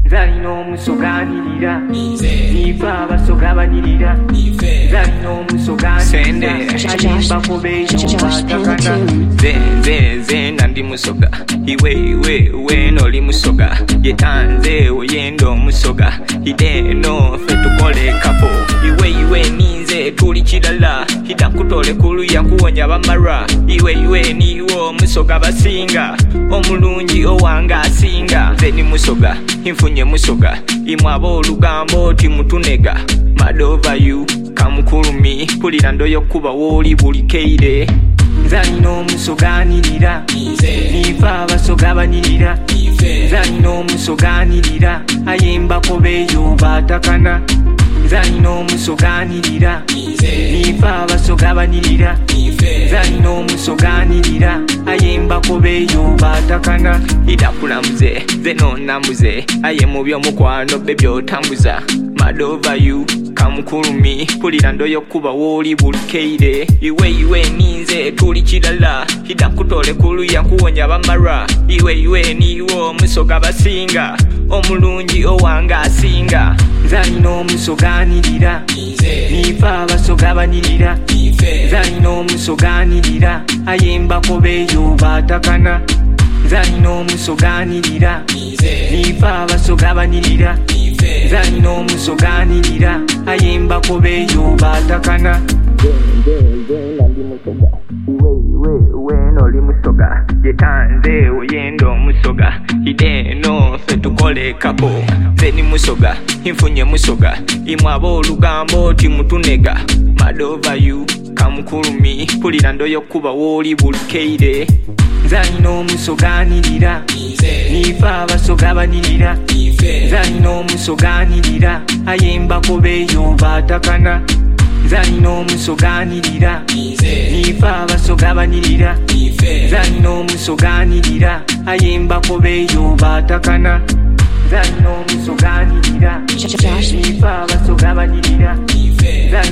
zalina omusoganirira niva abasogabanirira zalina omusoganirira ayimba beyo batakana ze nandi musoga iwe noli musoga yetanze oyendo musoga ideno fe tukole kapo iwe ninze tuli kirala hidakutole kuluya kuwonya bamara iwe niwo musoga basinga omulungi owanga asinga ze ni musoga infunye musoga imwabo olugambo timutunega mad over you kamukulumi pulira ndoyo kuba woli buli keire zalina omusoganirira niva abasogabanirira zalina omusoganirira ayembako beyo batakana zalina omusoganirira niva abasogabanirira zalina omusoganirira ayembako beyo batakana idakulamuze ze nonamuze aye mu byomukwano bye byotambuza mad over you kamukulumi pulira ndoyo kuba woli buli keire iwe ninze tuli kirala hidakutole kuluya kuwonya bamara iwe niwo musoga basinga omulungi owanga asinga zalina omusoganirira niva abasogabanirira zalina omusoganirira ayembako beyo batakana zalina omusoganirira niva abasogabanirira zalina omusoganirira ayembako beyo batakana nandi musoga iwe noli musoga yetanze oyendo musoga ideno fe tukole kapo ze ni musoga infunye musoga imwabo olugambo timutunega mad over you kamukulumi pulira ndoyo kuba woli buli keire zalina omusoganirira niva abasogabanirira zalina omusoganirira ayembako beyo batakana zalina omusoganirira niva abasogabanirira zalina omusoganirira ayembako beyo batakana zalina omusoganirira niva abasogabanirira